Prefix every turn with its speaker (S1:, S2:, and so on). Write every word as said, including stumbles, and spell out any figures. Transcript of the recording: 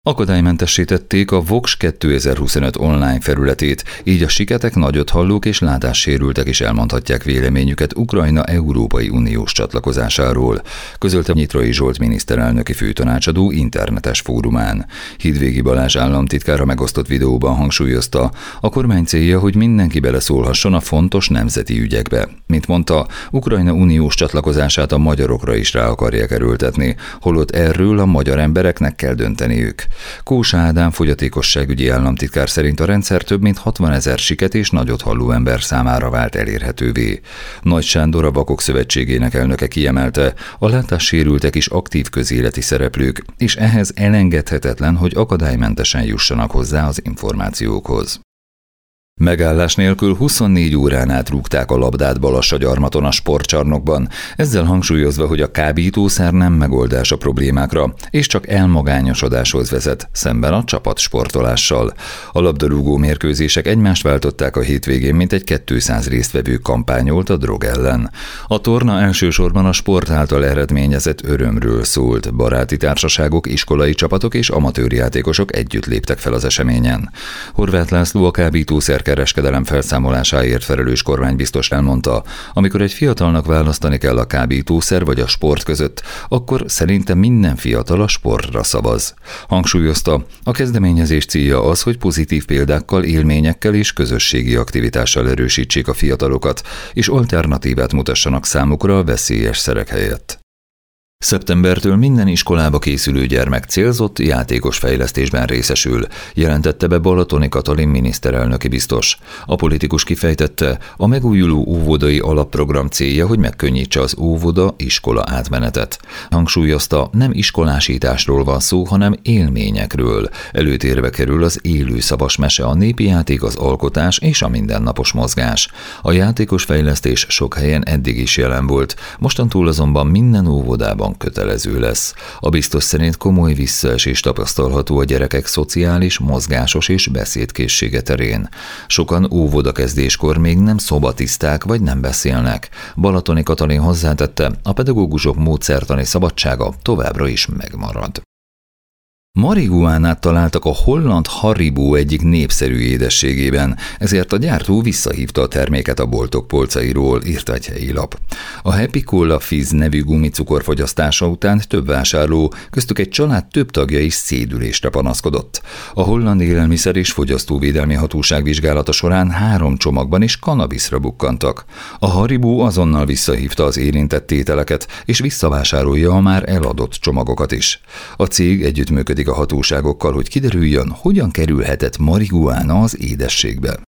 S1: Akadálymentesítették a Vox kétezer-huszonöt online felületét, így a siketek, nagyothallók és látássérültek is elmondhatják véleményüket Ukrajna Európai Uniós csatlakozásáról, közölte Nyitrai Zsolt miniszterelnöki főtanácsadó internetes fórumán. Hidvégi Balázs államtitkár a megosztott videóban hangsúlyozta, a kormány célja, hogy mindenki beleszólhasson a fontos nemzeti ügyekbe. Mint mondta, Ukrajna uniós csatlakozását a magyarokra is rá akarják erőltetni, holott erről a magyar embereknek kell dönteniük. Kósa Ádám fogyatékosságügyi államtitkár szerint a rendszer több mint hatvanezer siket és nagyothalló ember számára vált elérhetővé. Nagy Sándor, a Vakok Szövetségének elnöke kiemelte, a látássérültek is aktív közéleti szereplők, és ehhez elengedhetetlen, hogy akadálymentesen jussanak hozzá az információkhoz. Megállás nélkül huszonnégy órán át rúgták a labdát Balassagyarmaton a sportcsarnokban, ezzel hangsúlyozva, hogy a kábítószer nem megoldás a problémákra, és csak elmagányosodáshoz vezet, szemben a csapatsportolással. A labdarúgó mérkőzések egymást váltották a hétvégén, mintegy kétszáz résztvevő kampányolt a drog ellen. A torna elsősorban a sport által eredményezett örömről szólt, baráti társaságok, iskolai csapatok és amatőr játékosok együtt léptek fel az eseményen. Horváth László, a kábítószer kereskedelem felszámolásáért felelős kormánybiztos elmondta, amikor egy fiatalnak választani kell a kábítószer vagy a sport között, akkor szerintem minden fiatal a sportra szavaz. Hangsúlyozta, a kezdeményezés célja az, hogy pozitív példákkal, élményekkel és közösségi aktivitással erősítsék a fiatalokat, és alternatívát mutassanak számukra a veszélyes szerek helyett. Szeptembertől minden iskolába készülő gyermek célzott játékos fejlesztésben részesül, jelentette be Balatoni Katalin miniszterelnöki biztos. A politikus kifejtette, a megújuló óvodai alapprogram célja, hogy megkönnyítse az óvoda-iskola átmenetet. Hangsúlyozta, nem iskolásításról van szó, hanem élményekről. Előtérbe kerül az élő szavas mese, a népi játék, az alkotás és a mindennapos mozgás. A játékos fejlesztés sok helyen eddig is jelen volt, mostantól azonban minden óvodában kötelező lesz. A biztos szerint komoly visszaesés tapasztalható a gyerekek szociális, mozgásos és beszédkészsége terén. Sokan óvodakezdéskor még nem szobatiszták vagy nem beszélnek. Balatoni Katalin hozzátette, a pedagógusok módszertani szabadsága továbbra is megmarad. Marihuánát találtak a holland Haribo egyik népszerű édességében, ezért a gyártó visszahívta a terméket a boltok polcairól, írt egy helyi lap. A Happy Cola Fizz nevű gumicukor fogyasztása után több vásárló, köztük egy család több tagja is szédülésre panaszkodott. A holland élelmiszer és fogyasztóvédelmi hatóság vizsgálata során három csomagban is kannabiszra bukkantak. A Haribo azonnal visszahívta az érintett tételeket, és visszavásárolja a már eladott csomagokat is. A cég együttműködik a hatóságokkal, hogy kiderüljön, hogyan kerülhetett marihuána az édességbe.